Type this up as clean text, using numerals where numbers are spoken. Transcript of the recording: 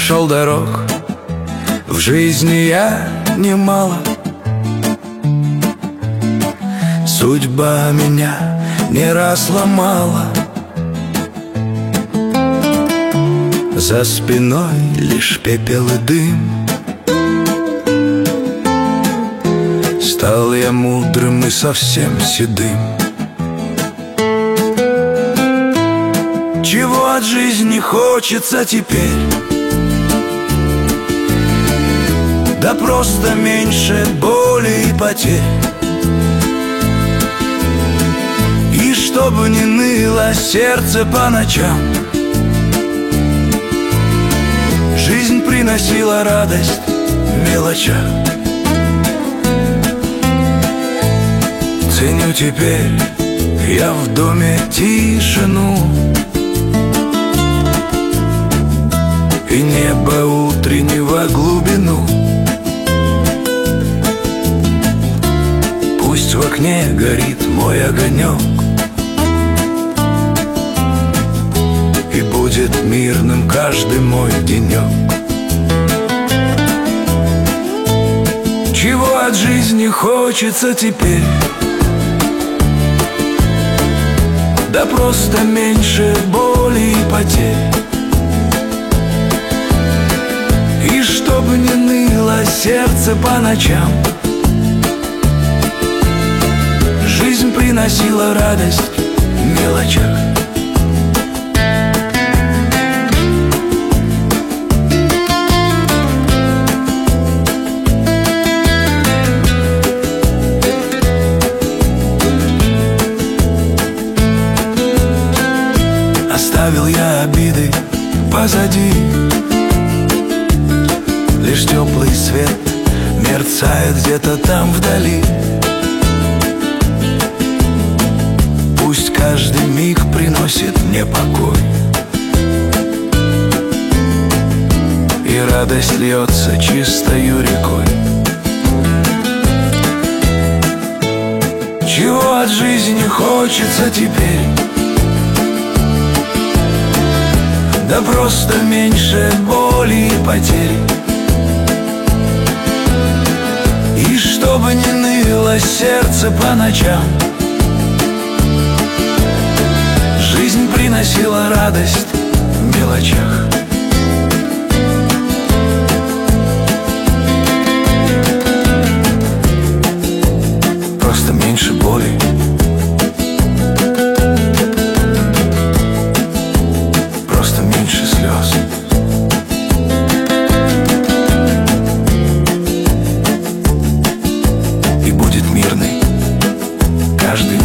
прошел дорог в жизни я немало. Судьба меня не раз ломала. За спиной лишь пепел и дым. Стал я мудрым и совсем седым. Чего от жизни хочется теперь? Да просто меньше боли и потерь. И чтобы не ныло сердце по ночам, жизнь приносила радость в мелочах. Ценю теперь я в доме тишину и небо утреннего глубину. Пусть в окне горит мой огонек, и будет мирным каждый мой денек. Чего от жизни хочется теперь? Да просто меньше боли и потерь. И чтобы не ныло сердце по ночам, жизнь приносила радость в мелочах. Оставил я обиды позади, лишь теплый свет мерцает где-то там вдали. Пусть каждый миг приносит мне покой, и радость льется чистою рекой. Чего от жизни хочется теперь? Да просто меньше боли и потерь. И чтобы не ныло сердце по ночам, жизнь приносила радость в мелочах. Просто меньше боли, просто меньше слез. И будет мирный каждый